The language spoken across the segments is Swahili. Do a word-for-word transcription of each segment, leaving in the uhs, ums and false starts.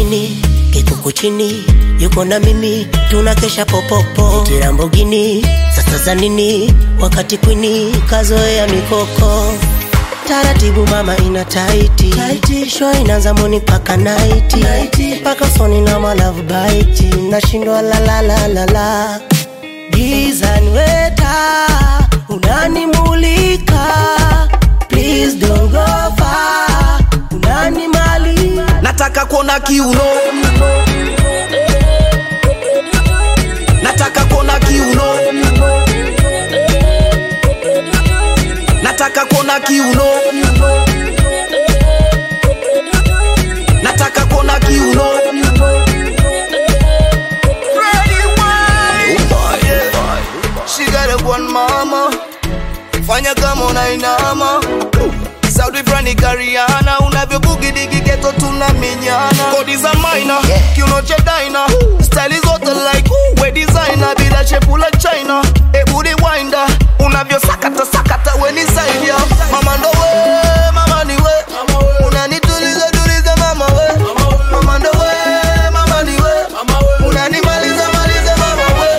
nini kikuku chini yuko na mimi tunakesha popopo iti Lamborghini sasa za nini wakati kwini kazoea mikoko taratibu mama ina tighti tighti show inaanza moni paka night night paka soni na my love bite nashindwa la la la la la giza nweta unanimulika please don't go far unanimali nataka kuona kiuno nataka kuona kiuno nataka kuona kiuno nataka kuona kiuno she got a one mama fanya kama unainama Saudi Frani Kariana unavyo bugi digi geto tunaminyana kodi za minor kiuno cha dina style zote like ooh, we designer bila shepu la China e booty winder unavyo sakata sakata we ni zaidi ya mama ndo we mama ni we unanituliza tuliza mama we mama ndo we mama ni we unanimaliza maliza mama we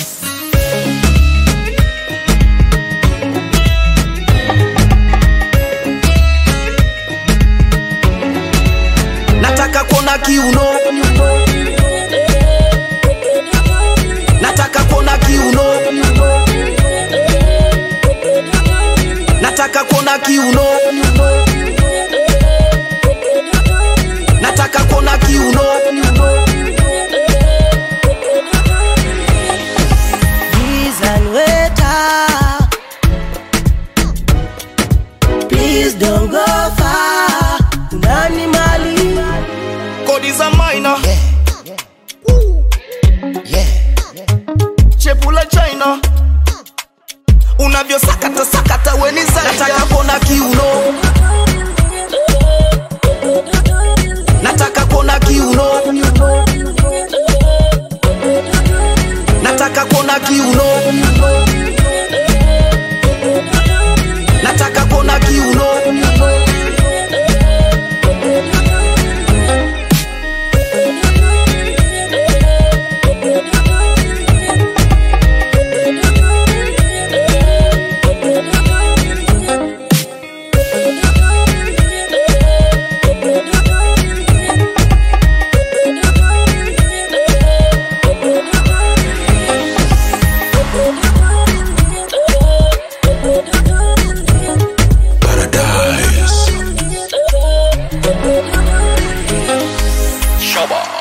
nataka kuona kiuno nataka kuona kiuno nataka kuona kiuno nataka kuona kiuno giza nweta please don't go far unanimali kodi za minor yeah shepu la China unavyo sakata sakata we ni zaidi nataka kuona kiuno nataka kuona kiuno nataka kuona kiuno nataka kuona kiuno Shaba.